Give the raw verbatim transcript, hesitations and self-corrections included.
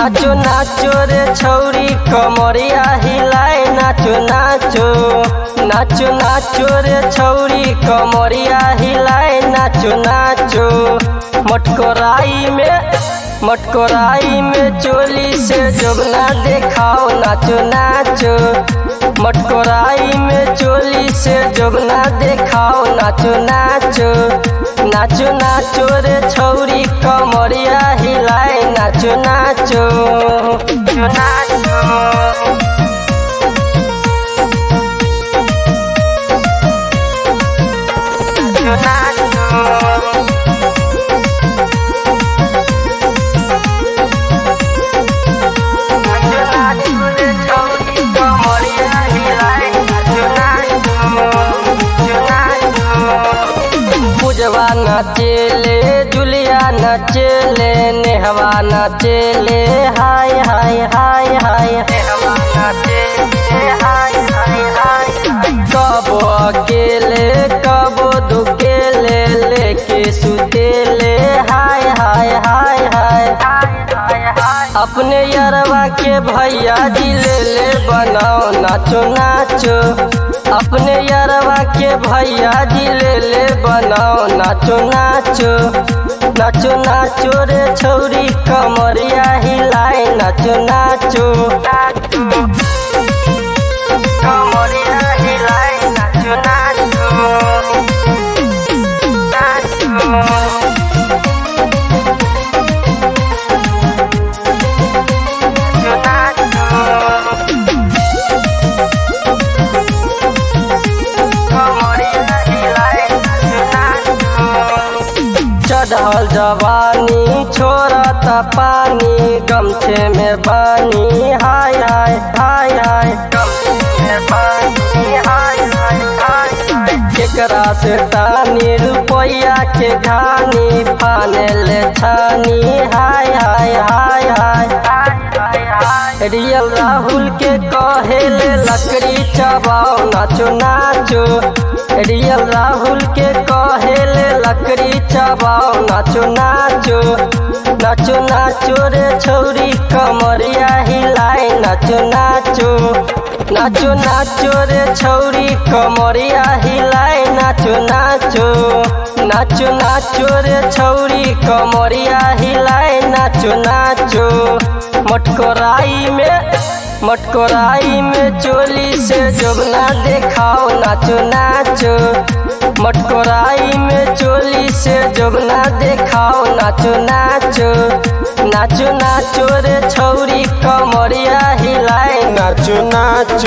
नाचो नाचो रे छौरी कमरिया हिलाए नाचो नाचो नाचो नाचो रे छौरी कमरिया हिलाए नाचो नाचो मटकोराई में मटकोराई में चोली से जोगना देखाओ नाचो नाचो मटकोराई में चोली से जोगना देखाओ नाचो नाचो नाचो नाचो रे छौरी कमरिया हिलाए नाचो नाचो नाचो पूजवा नचेले जुलिया नचेले नेहवा नचेले हाय हाय हाय हाय नेहवा नचेले हाय हाय हाय कबो अकेले कबो दुकेले लेके सुतेले हाय हाय हाय हाय अपने यारवा के भैया जी ले ले बनाओ नाचो नाचो अपने यारवा के भैया जी ले ले बनाओ नाचो नाचो नाचो नाचो रे छौरी कमरिया हिलाए नाचो नाचो कमरिया हिलाए नाचो नाचो नाचो चढ़ल जवानी छोड़ता पानी गमछे में पानी हाय हाय हाय हाय गमछे में पानी हाय हाय हाय केकरा से तानी रुपया के घानी फाने ले छानी हाय हाय हाय हाय रियल राहुल के कहेले लकड़ी चबाओ नाचो नाचो रियल राहुल के कहेले लकड़ी चबाओ नाचो नाचो नाचो नाचो रे छौरी कमरिया हिलाए नाचो नाचो नाचो नाचो रे छौरी कमरिया हिलाए नाचो नाचो नाचो नाचो रे छौरी कमरिया हिलाए नाचो नाचो मटकोराई में मटकोराई में चोली से जोगना देखाओ नाचो नाचो मटकोराई में चोली से जोगना देखाओ नाचो नाचो नाचो नाचो रे छौरी कमरिया हिलाए नाचो नाचो।